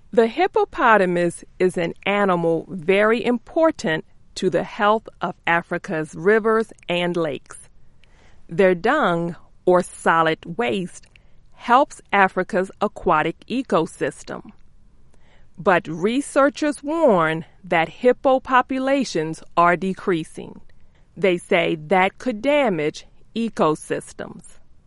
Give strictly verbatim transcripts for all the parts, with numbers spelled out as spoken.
The hippopotamus is an animal very important to the health of Africa's rivers and lakes. Their dung, or solid waste, helps Africa's aquatic ecosystem. But researchers warn that hippo populations are decreasing. They say that could damage ecosystems.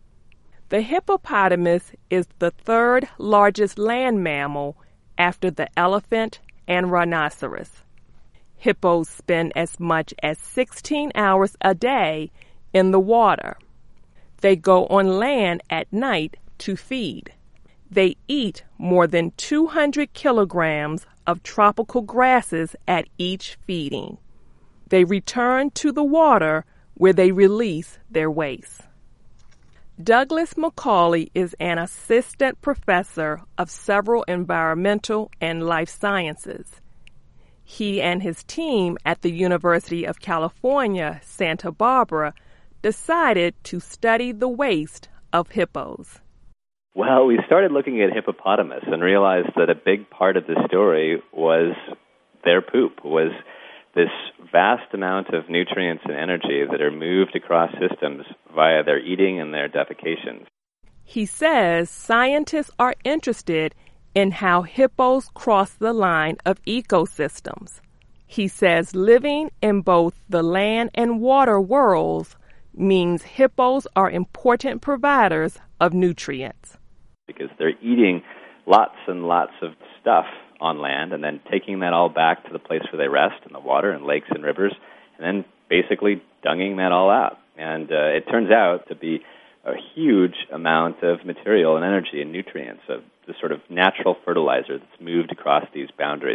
The hippopotamus is the third largest land mammal after the elephant and rhinoceros. Hippos spend as much as sixteen hours a day in the water. They go on land at night to feed. They eat more than two hundred kilograms of tropical grasses at each feeding. They return to the water where they release their waste. Douglas Macaulay is an assistant professor of several environmental and life sciences. He and his team at the University of California, Santa Barbara, decided to study the waste of hippos. Well, we started looking at hippopotamus and realized that a big part of the story was their poop, was this vast amount of nutrients and energy that are moved across systems via their eating and their defecations. He says scientists are interested in how hippos cross the line of ecosystems. He says living in both the land and water worlds means hippos are important providers of nutrients. Because they're eating lots and lots of stuff on land and then taking that all back to the place where they rest in the water and lakes and rivers and then basically dunging that all out. And uh, it turns out to be a huge amount of material and energy and nutrients, of the sort of natural fertilizer that's moved across these boundaries.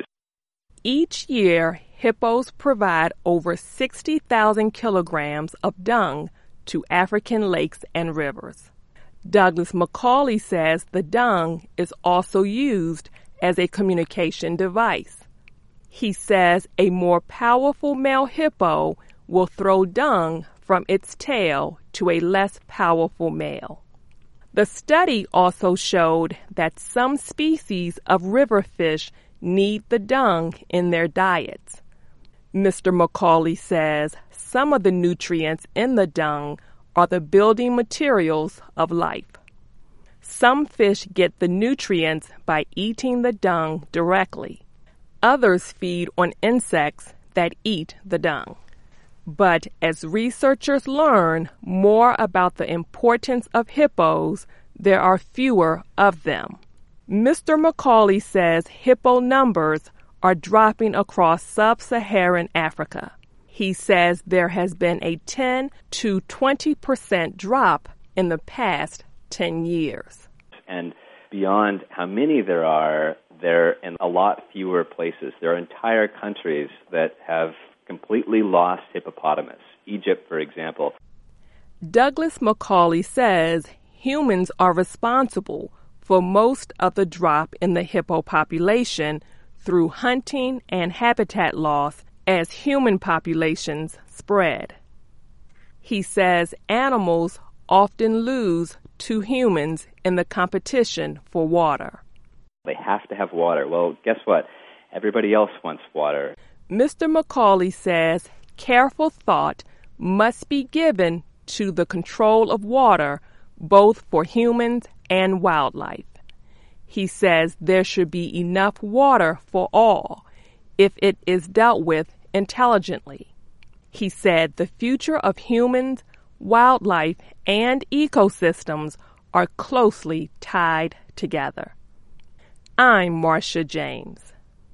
Each year, hippos provide over sixty thousand kilograms of dung to African lakes and rivers. Douglas Macaulay says the dung is also used as a communication device. He says a more powerful male hippo will throw dung from its tail to a less powerful male. The study also showed that some species of river fish need the dung in their diets. Mister Macaulay says some of the nutrients in the dung are the building materials of life. Some fish get the nutrients by eating the dung directly. Others feed on insects that eat the dung. But as researchers learn more about the importance of hippos, there are fewer of them. Mister Macaulay says hippo numbers are dropping across sub-Saharan Africa. He says there has been a ten to twenty percent drop in the past ten years. And beyond how many there are, they're in a lot fewer places. There are entire countries that have completely lost hippopotamus. Egypt, for example. Douglas Macaulay says humans are responsible for most of the drop in the hippo population through hunting and habitat loss as human populations spread. He says animals often lose to humans in the competition for water. They have to have water. Well, guess what? Everybody else wants water. Mister Macaulay says careful thought must be given to the control of water, both for humans and wildlife. He says there should be enough water for all if it is dealt with intelligently. He said the future of humans, wildlife, and ecosystems are closely tied together. I'm Marcia James.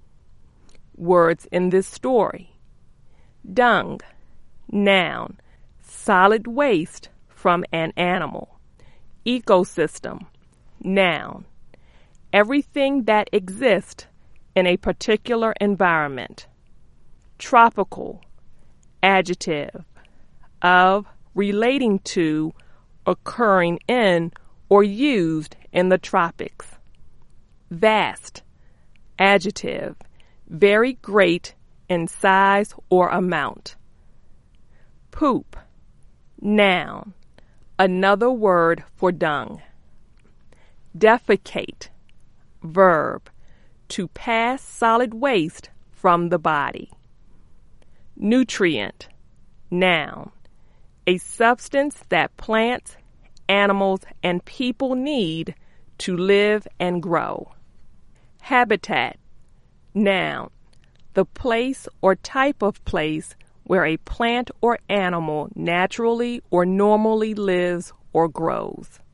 Words in this story: dung, noun, solid waste from an animal. Ecosystem, noun, everything that exists in a particular environment. Tropical, adjective, of, relating to, occurring in, or used in the tropics. Vast, adjective, very great in size or amount. Poop, noun, another word for dung. Defecate, verb, to pass solid waste from the body. Nutrient, noun, a substance that plants, animals, and people need to live and grow. Habitat, noun, the place or type of place where a plant or animal naturally or normally lives or grows.